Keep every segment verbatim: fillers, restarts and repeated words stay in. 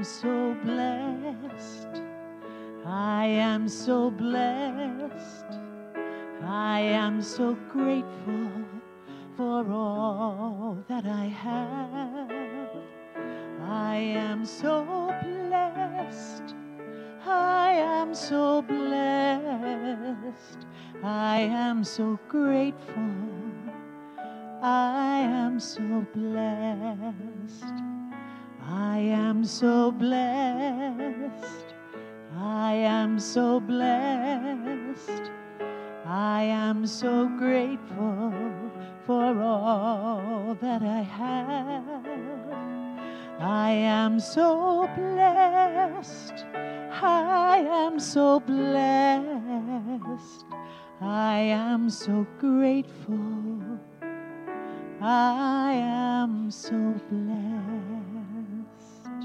so blessed. I am so blessed. I am so grateful for all that I have. I am so blessed. I am so blessed. I am so grateful. I am so blessed. I am so blessed. I am so blessed. I am so grateful for all that I have. I am so blessed. I am so blessed. I am so grateful. I am so blessed.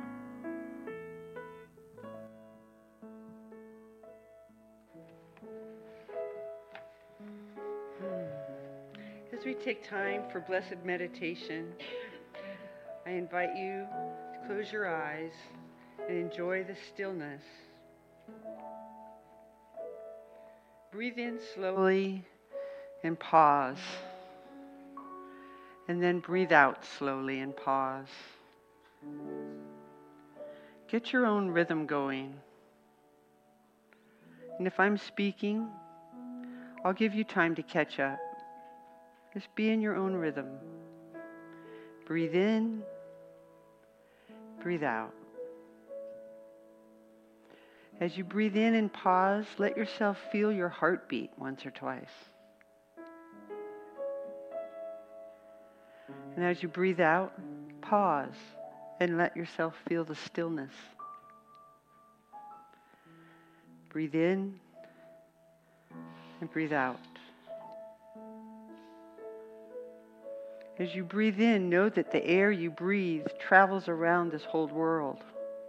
As we take time for blessed meditation, I invite you to close your eyes and enjoy the stillness. Breathe in slowly and pause. And then breathe out slowly and pause. Get your own rhythm going. And if I'm speaking, I'll give you time to catch up. Just be in your own rhythm. Breathe in, breathe out. As you breathe in and pause, let yourself feel your heartbeat once or twice. And as you breathe out, pause and let yourself feel the stillness. Breathe in and breathe out. As you breathe in, know that the air you breathe travels around this whole world.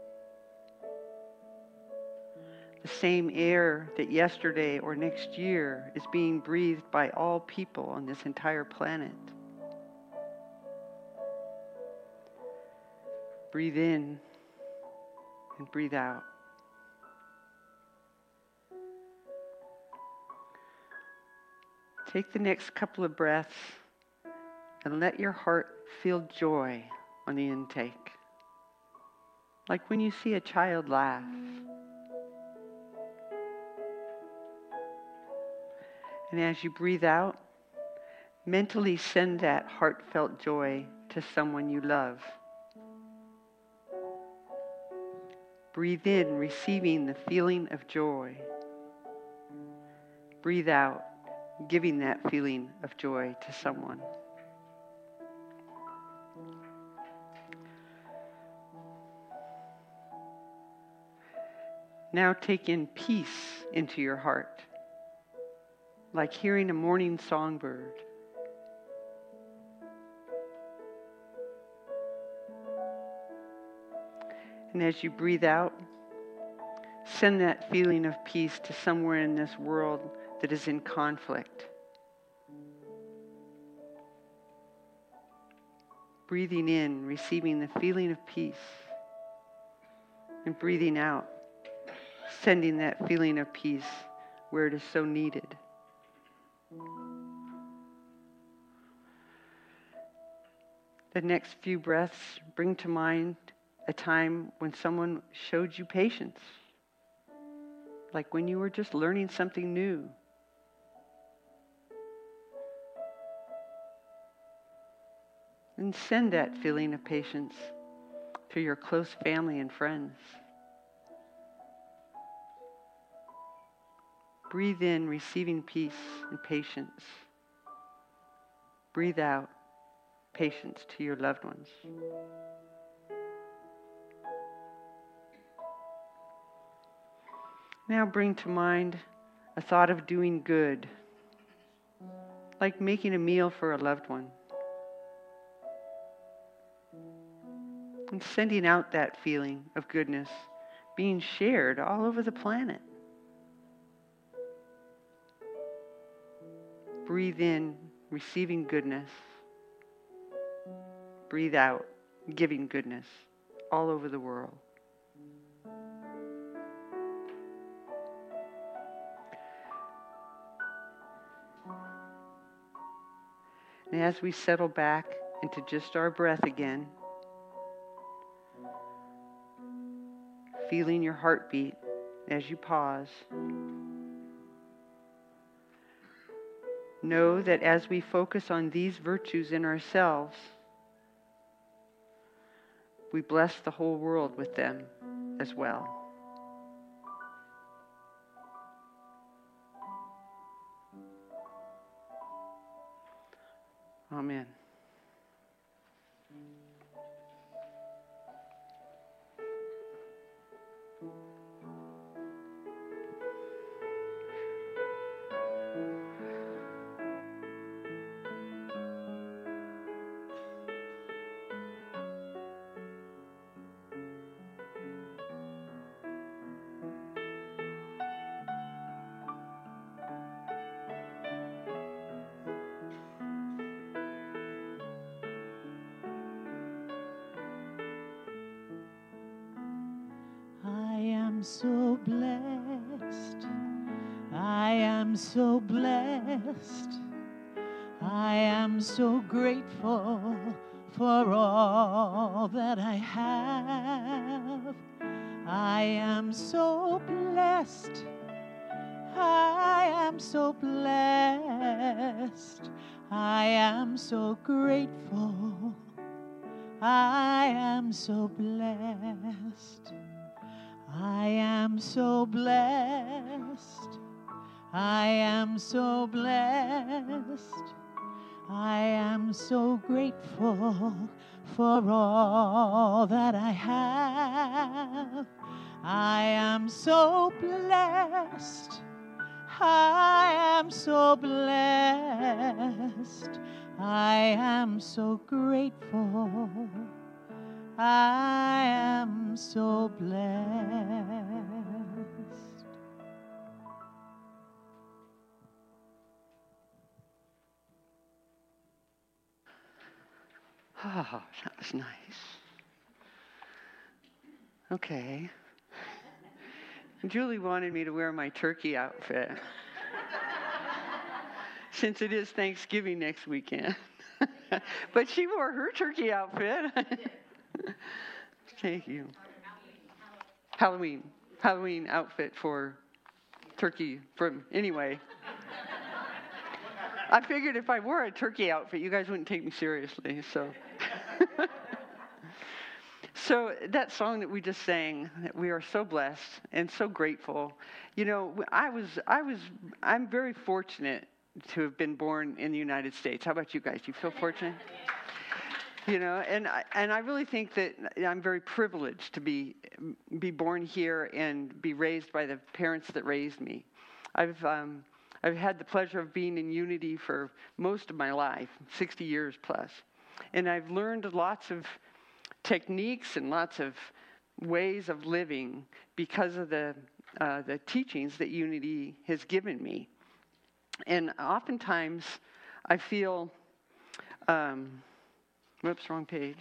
The same air that yesterday or next year is being breathed by all people on this entire planet. Breathe in and breathe out. Take the next couple of breaths and let your heart feel joy on the intake. Like when you see a child laugh. And as you breathe out, mentally send that heartfelt joy to someone you love. Breathe in, receiving the feeling of joy. Breathe out, giving that feeling of joy to someone. Now take in peace into your heart, like hearing a morning songbird. And as you breathe out, send that feeling of peace to somewhere in this world that is in conflict. Breathing in, receiving the feeling of peace. And breathing out, sending that feeling of peace where it is so needed. The next few breaths bring to mind a time when someone showed you patience. Like when you were just learning something new. And send that feeling of patience to your close family and friends. Breathe in, receiving peace and patience. Breathe out, patience to your loved ones. Now bring to mind a thought of doing good, like making a meal for a loved one. And sending out that feeling of goodness being shared all over the planet. Breathe in, receiving goodness. Breathe out, giving goodness all over the world. And as we settle back into just our breath again, feeling your heartbeat as you pause, know that as we focus on these virtues in ourselves, we bless the whole world with them as well. Amen. So blessed, I am so blessed, I am so grateful for all that I have. I am so blessed, I am so blessed, I am so grateful, I am so blessed. I am so blessed, I am so blessed, I am so grateful for all that I have. I am so blessed, I am so blessed, I am so grateful, I am so blessed. Oh, that was nice. Okay. Julie wanted me to wear my turkey outfit since it is Thanksgiving next weekend. But she wore her turkey outfit. Thank you. Halloween. Halloween outfit for turkey from, anyway. I figured if I wore a turkey outfit, you guys wouldn't take me seriously, so. So that song that we just sang, that we are so blessed and so grateful. You know, I was, I was, I'm very fortunate to have been born in the United States. How about you guys? You feel fortunate? You know, and I, and I really think that I'm very privileged to be be born here and be raised by the parents that raised me. I've um, I've had the pleasure of being in Unity for most of my life, sixty years plus, and I've learned lots of techniques and lots of ways of living because of the uh, the teachings that Unity has given me. And oftentimes, I feel. Um, Whoops, wrong page.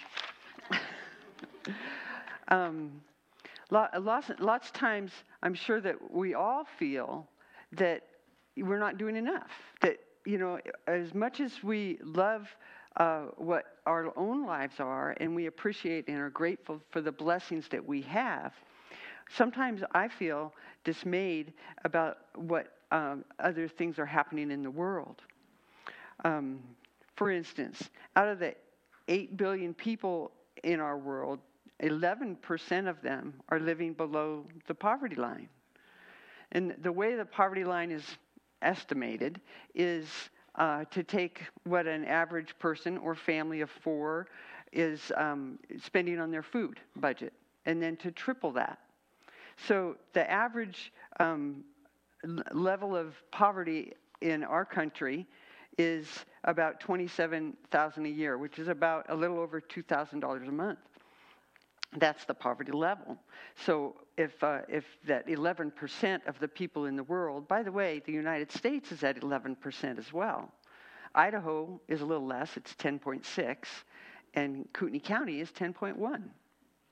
um, lots, lots of times, I'm sure that we all feel that we're not doing enough. That, you know, as much as we love uh, what our own lives are and we appreciate and are grateful for the blessings that we have, sometimes I feel dismayed about what um, other things are happening in the world. Um, for instance, out of the eight billion people in our world, eleven percent of them are living below the poverty line. And the way the poverty line is estimated is uh, to take what an average person or family of four is um, spending on their food budget, and then to triple that. So the average um, l- level of poverty in our country is about twenty-seven thousand dollars a year, which is about a little over two thousand dollars a month. That's the poverty level. So if uh, if that eleven percent of the people in the world, by the way, the United States is at eleven percent as well. Idaho is a little less, it's ten point six, and Kootenai County is ten point one.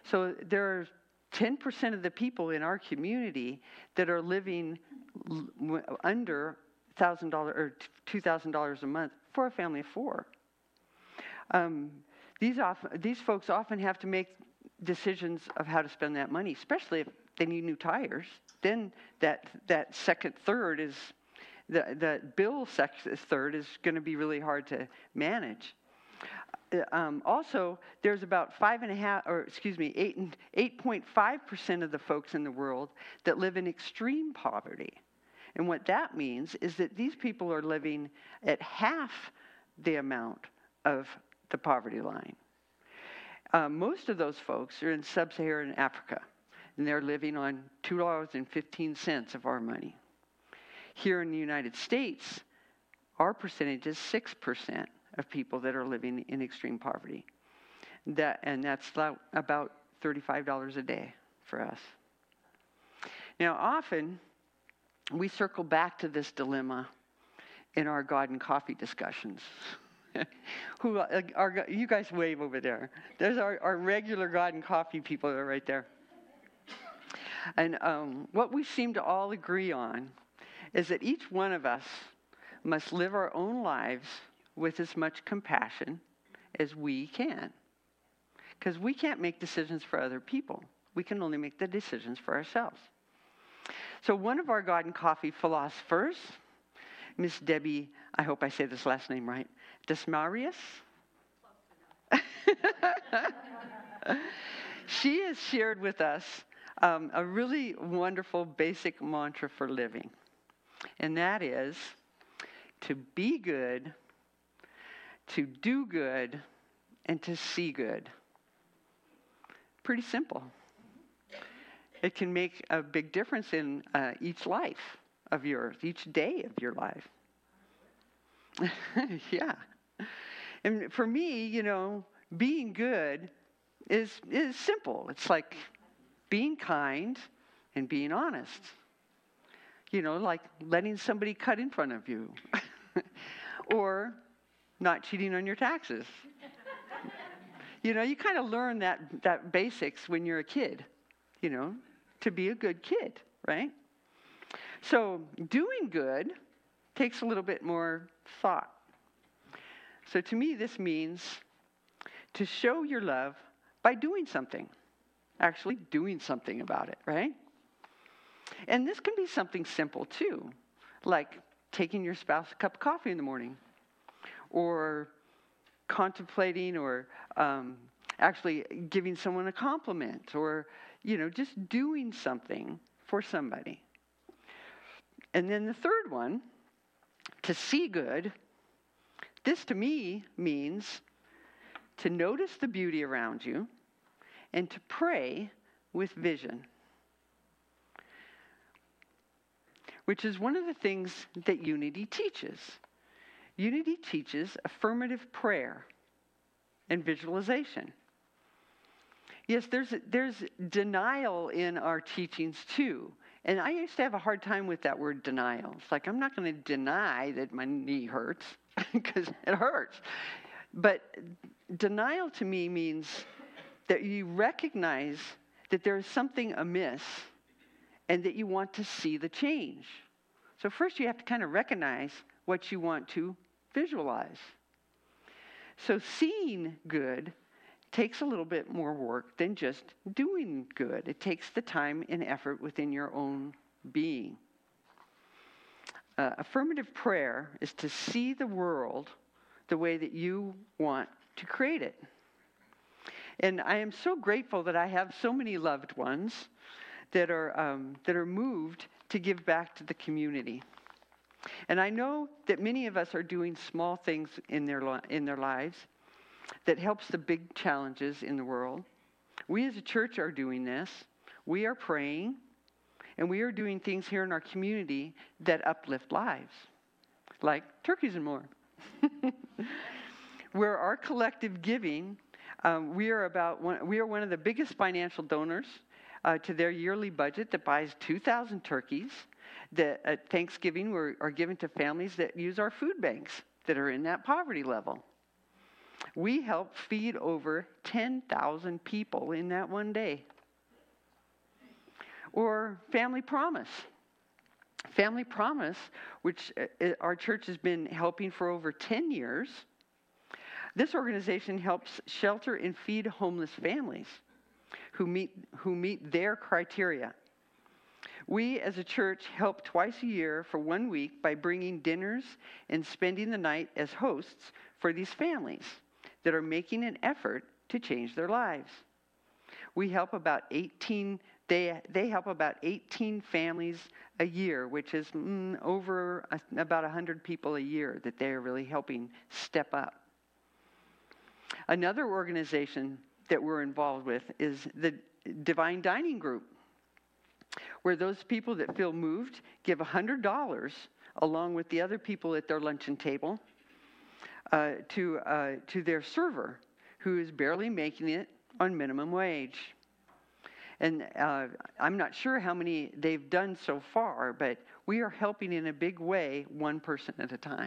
So there are ten percent of the people in our community that are living l- under one thousand dollars or two thousand dollars a month for a family of four. Um, these, often, these folks often have to make decisions of how to spend that money, especially if they need new tires. Then that, that second third is, the, the bill second third is going to be really hard to manage. Um, also, there's about five and a half, or excuse me, eight and eight point five percent of the folks in the world that live in extreme poverty. And what that means is that these people are living at half the amount of the poverty line. Uh, most of those folks are in sub-Saharan Africa, and they're living on two dollars and fifteen cents of our money. Here in the United States, our percentage is six percent of people that are living in extreme poverty. That, and that's about thirty-five dollars a day for us. Now, often, we circle back to this dilemma in our God and Coffee discussions. Who are, you guys wave over there. There's our, our regular God and Coffee people that are right there. And um, what we seem to all agree on is that each one of us must live our own lives with as much compassion as we can. Because we can't make decisions for other people. We can only make the decisions for ourselves. So one of our God and Coffee philosophers, Miss Debbie, I hope I say this last name right, Desmarius? She has shared with us um, a really wonderful basic mantra for living. And that is to be good, to do good, and to see good. Pretty simple. It can make a big difference in uh, each life of yours, each day of your life. Yeah. And for me, you know, being good is is simple. It's like being kind and being honest. You know, like letting somebody cut in front of you. Or not cheating on your taxes. You know, you kind of learn that, that basics when you're a kid, you know, to be a good kid, right? So doing good takes a little bit more thought. So to me, this means to show your love by doing something, actually doing something about it, right? And this can be something simple too, like taking your spouse a cup of coffee in the morning, or contemplating or um, actually giving someone a compliment, or, you know, just doing something for somebody. And then the third one, to see good, this to me means to notice the beauty around you and to pray with vision, which is one of the things that Unity teaches. Unity teaches affirmative prayer and visualization. Yes, there's there's denial in our teachings too. And I used to have a hard time with that word denial. It's like, I'm not going to deny that my knee hurts, because it hurts. But denial to me means that you recognize that there is something amiss and that you want to see the change. So first you have to kind of recognize what you want to visualize. So seeing good takes a little bit more work than just doing good. It takes the time and effort within your own being. Uh, affirmative prayer is to see the world the way that you want to create it. And I am so grateful that I have so many loved ones that are um, that are moved to give back to the community. And I know that many of us are doing small things in their li- in their lives that helps the big challenges in the world. We as a church are doing this. We are praying, and we are doing things here in our community that uplift lives, like turkeys and more. Where our collective giving, um, we are about one, we are one of the biggest financial donors uh, to their yearly budget that buys two thousand turkeys that at Thanksgiving were, are given to families that use our food banks that are in that poverty level. We helped feed over ten thousand people in that one day. Or Family Promise. Family Promise, which our church has been helping for over ten years. This organization helps shelter and feed homeless families who meet, who meet their criteria. We as a church help twice a year for one week by bringing dinners and spending the night as hosts for these families that are making an effort to change their lives. We help about eighteen, they, they help about eighteen families a year, which is mm, over a, about one hundred people a year that they are really helping step up. Another organization that we're involved with is the Divine Dining Group, where those people that feel moved give one hundred dollars along with the other people at their luncheon table uh, to, uh, to their server, who is barely making it on minimum wage. And uh, I'm not sure how many they've done so far, but we are helping in a big way, one person at a time.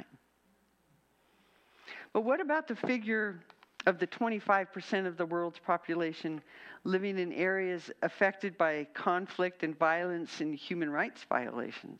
But what about the figure of the twenty-five percent of the world's population living in areas affected by conflict and violence and human rights violations?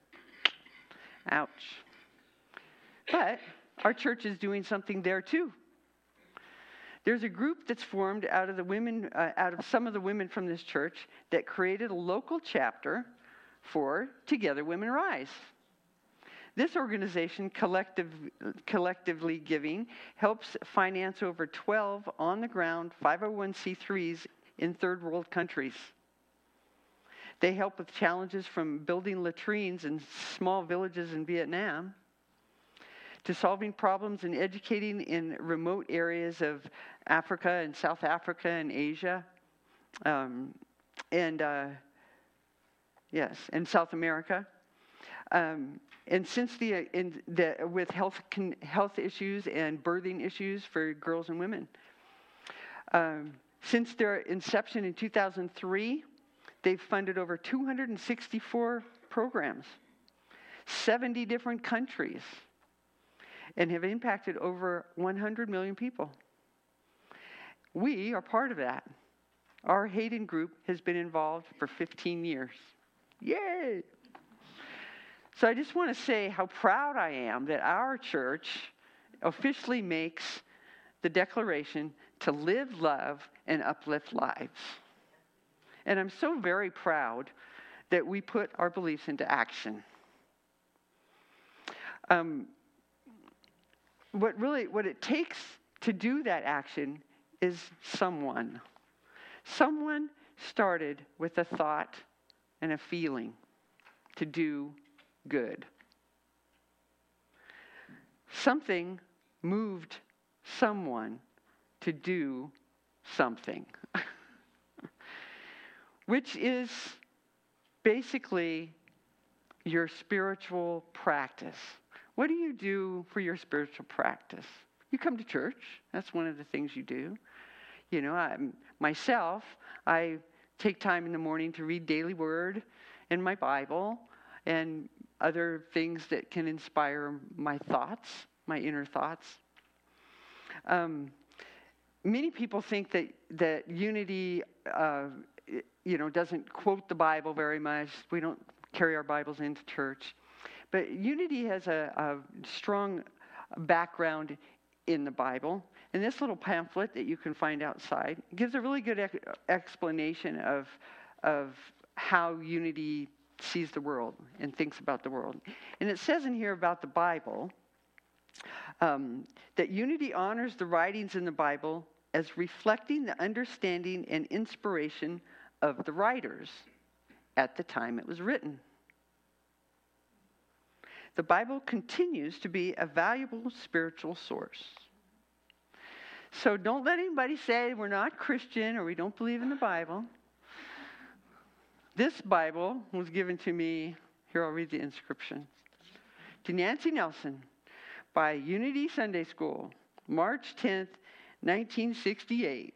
Ouch. But our church is doing something there too. There's a group that's formed out of the women, uh, out of some of the women from this church that created a local chapter for Together Women Rise. This organization, collective, collectively giving, helps finance over twelve on-the-ground five oh one c threes in third world countries. They help with challenges from building latrines in small villages in Vietnam to solving problems and educating in remote areas of Africa and South Africa and Asia, um, and uh, yes, and South America. Um, and since the, uh, in the with health con, health issues and birthing issues for girls and women, um, since their inception in two thousand three, they've funded over two hundred sixty-four programs, seventy different countries, and have impacted over one hundred million people. We are part of that. Our Hayden group has been involved for fifteen years. Yay! So I just want to say how proud I am that our church officially makes the declaration to live, love, and uplift lives. And I'm so very proud that we put our beliefs into action. Um, what really, what it takes to do that action is someone. Someone started with a thought and a feeling to do good. Something moved someone to do something, which is basically your spiritual practice. What do you do for your spiritual practice? You come to church. That's one of the things you do. You know, I, myself, I take time in the morning to read daily word and my Bible and other things that can inspire my thoughts, my inner thoughts. Um, many people think that, that unity, uh, you know, doesn't quote the Bible very much. We don't carry our Bibles into church. But unity has a, a strong background in the Bible. And this little pamphlet that you can find outside gives a really good ex- explanation of, of how unity sees the world and thinks about the world. And it says in here about the Bible um, that unity honors the writings in the Bible as reflecting the understanding and inspiration of the writers at the time it was written. The Bible continues to be a valuable spiritual source. So don't let anybody say we're not Christian or we don't believe in the Bible. This Bible was given to me, here I'll read the inscription, to Nancy Nelson by Unity Sunday School, March tenth, nineteen sixty-eight.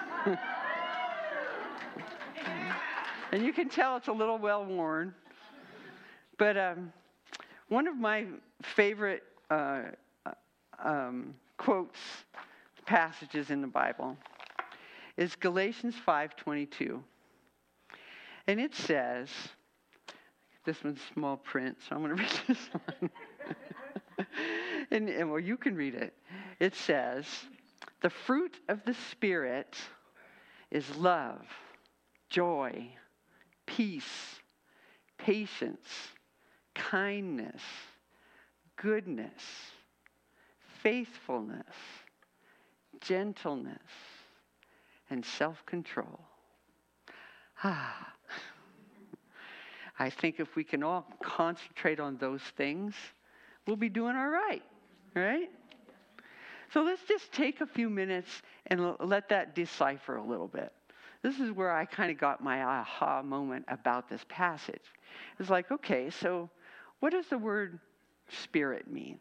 And you can tell it's a little well worn. But um, one of my favorite uh, um, quotes passages in the Bible is Galatians five twenty-two. And it says, this one's small print, so I'm going to read this one. and, and well, you can read it. It says, the fruit of the Spirit is love, joy, peace, patience, kindness, goodness, faithfulness, gentleness, and self-control. Ah. I think if we can all concentrate on those things, we'll be doing all right, right? So let's just take a few minutes and l- let that decipher a little bit. This is where I kind of got my aha moment about this passage. It's like, okay, so what does the word spirit mean?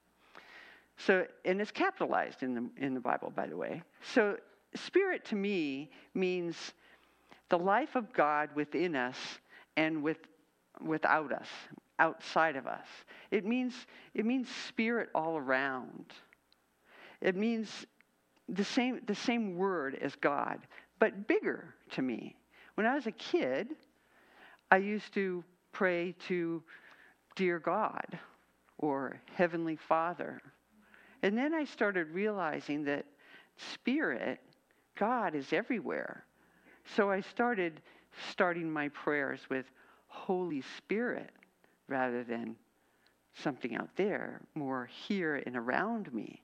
So, and it's capitalized in the in the Bible, by the way. So spirit to me means the life of God within us and with without us, outside of us. It means it means spirit all around. It means the same the same word as God, but bigger to me. When I was a kid, I used to pray to dear God or Heavenly Father. And then I started realizing that spirit, God is everywhere. So I started starting my prayers with Holy Spirit rather than something out there, more here and around me.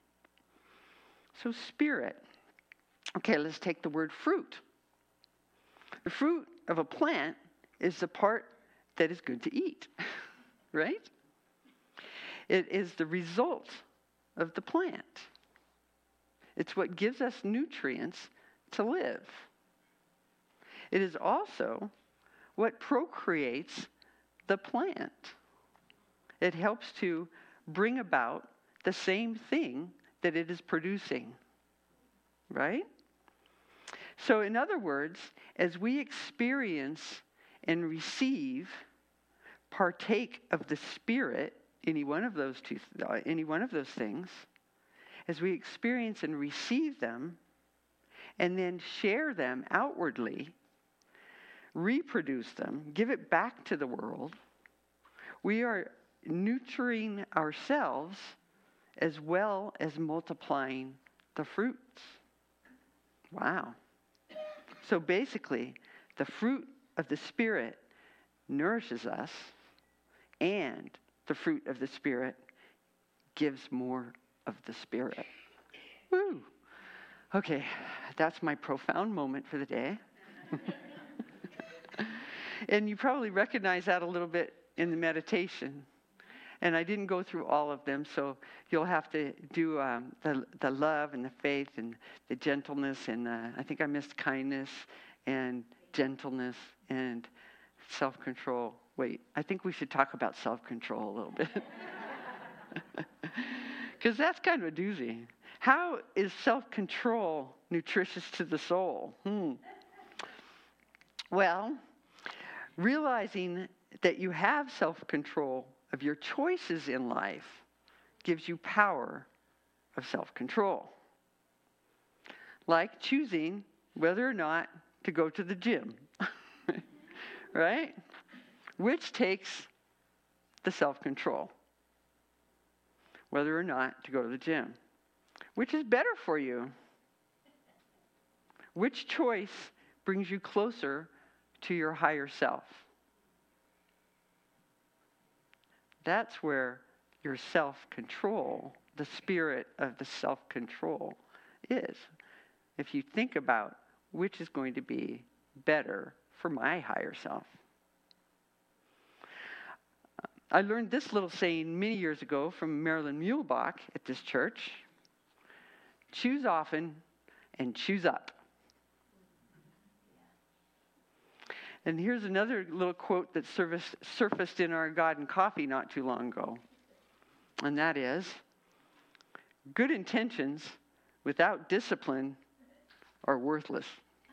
So spirit. Okay, let's take the word fruit. The fruit of a plant is the part that is good to eat, right? It is the result of the plant. It's what gives us nutrients to live. It is also what procreates the plant. It helps to bring about the same thing that it is producing, right? So in other words, as we experience and receive, partake of the Spirit, any one of those two, uh, any one of those things, as we experience and receive them, and then share them outwardly, reproduce them, give it back to the world, we are nurturing ourselves as well as multiplying the fruits. Wow. So basically, the fruit of the Spirit nourishes us, and the fruit of the Spirit gives more of the Spirit. Woo! Okay, that's my profound moment for the day. And you probably recognize that a little bit in the meditation. And I didn't go through all of them, so you'll have to do um, the the love and the faith and the gentleness, and uh, I think I missed kindness and gentleness and self-control. Wait, I think we should talk about self-control a little bit. Because that's kind of a doozy. How is self-control nutritious to the soul? Hmm. Well, realizing that you have self-control of your choices in life gives you power of self-control. Like choosing whether or not to go to the gym, right? Which takes the self-control. Whether or not to go to the gym. Which is better for you? Which choice brings you closer to your higher self? That's where your self-control, the spirit of the self-control is. If you think about which is going to be better for my higher self. I learned this little saying many years ago from Marilyn Muehlbach at this church. Choose often and choose up. And here's another little quote that surfaced, surfaced in our God and Coffee not too long ago. And that is, good intentions without discipline are worthless.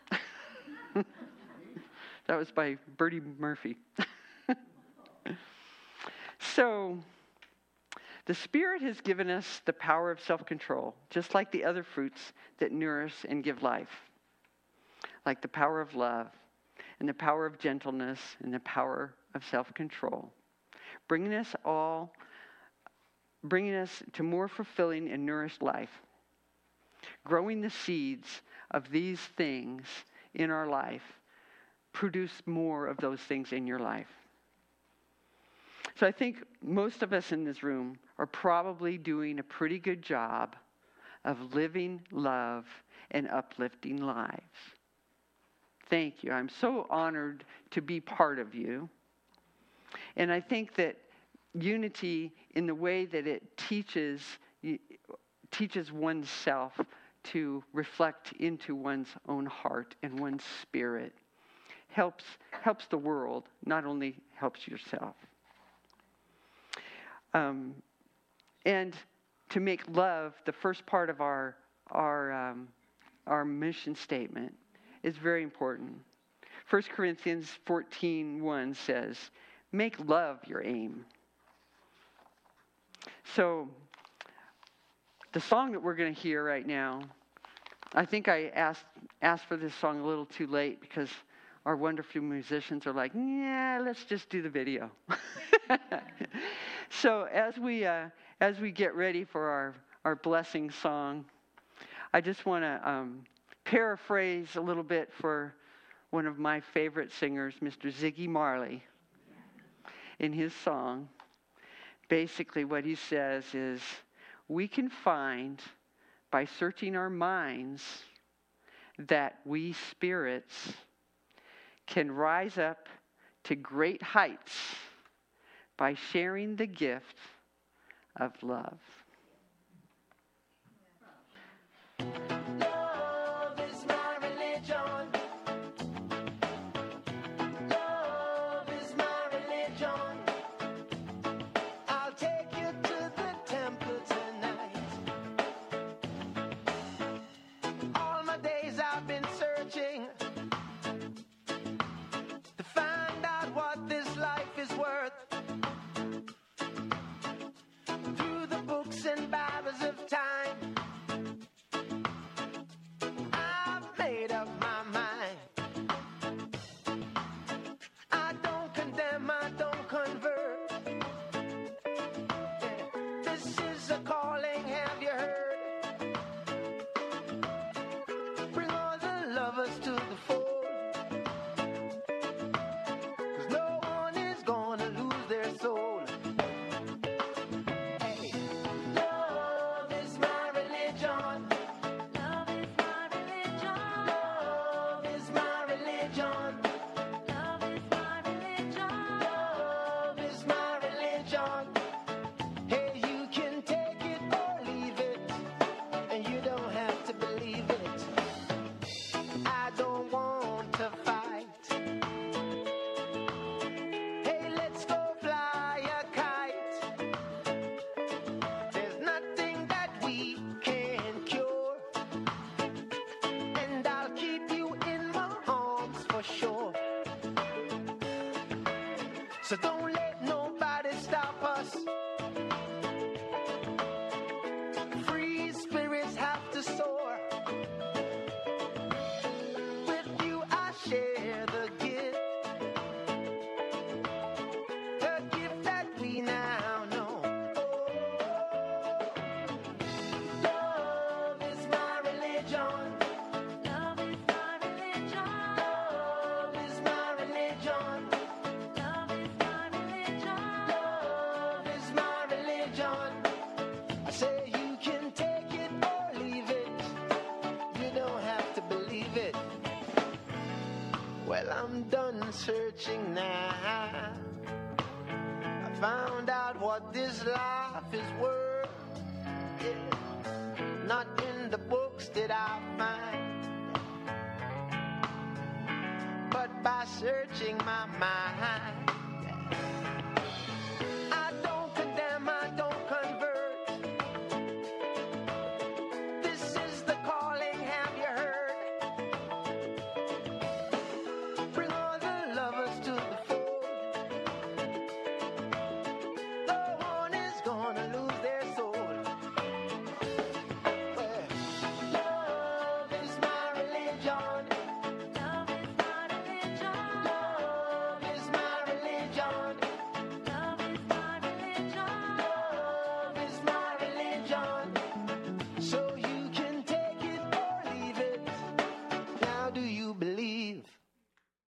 That was by Bertie Murphy. So, The Spirit has given us the power of self-control, just like the other fruits that nourish and give life, like the power of love and the power of gentleness and the power of self-control, bringing us all, bringing us to more fulfilling and nourished life, growing the seeds of these things in our life, produce more of those things in your life. So I think most of us in this room are probably doing a pretty good job of living love and uplifting lives. Thank you. I'm so honored to be part of you. And I think that unity, in the way that it teaches teaches oneself to reflect into one's own heart and one's spirit, helps helps the world, not only helps yourself. Um, and to make love the first part of our our um, our mission statement is very important. First Corinthians fourteen one says, "Make love your aim." So, the song that we're going to hear right now, I think I asked asked for this song a little too late because our wonderful musicians are like, "Yeah, let's just do the video." So as we uh, as we get ready for our, our blessing song, I just want to um, paraphrase a little bit for one of my favorite singers, Mister Ziggy Marley, in his song. Basically what he says is, we can find, by searching our minds, that we spirits can rise up to great heights by sharing the gift of love. Love is my religion. Love is my religion. I'll take you to the temple tonight. All my days I've been searching to find out what this life is worth. Through the books and Bibles of time, I've made up my mind. I don't condemn, I don't convert. This is a calling, have you heard? Bring all the lovers to the fold, 'cause no one is gonna lose their soul. Hey, love is my religion. Love is my religion. Love is my religion. Love is my religion. Love is my religion. Hey, you can take it or leave it, and you don't have to believe it. I don't want to fight. Hey, let's go fly a kite. There's nothing that we can cure, and I'll keep you in my arms for sure. So don't let nobody stop us. Free spirits have to soar. With you I share the gift, the gift that we now know. Love is my religion. Love is my religion. Love is my religion. Love is my religion. Love is my religion. I say you can take it or leave it. You don't have to believe it. Well, I'm done searching now. I found out what this life is worth. Yeah. Not in the books did I find, but by searching my mind.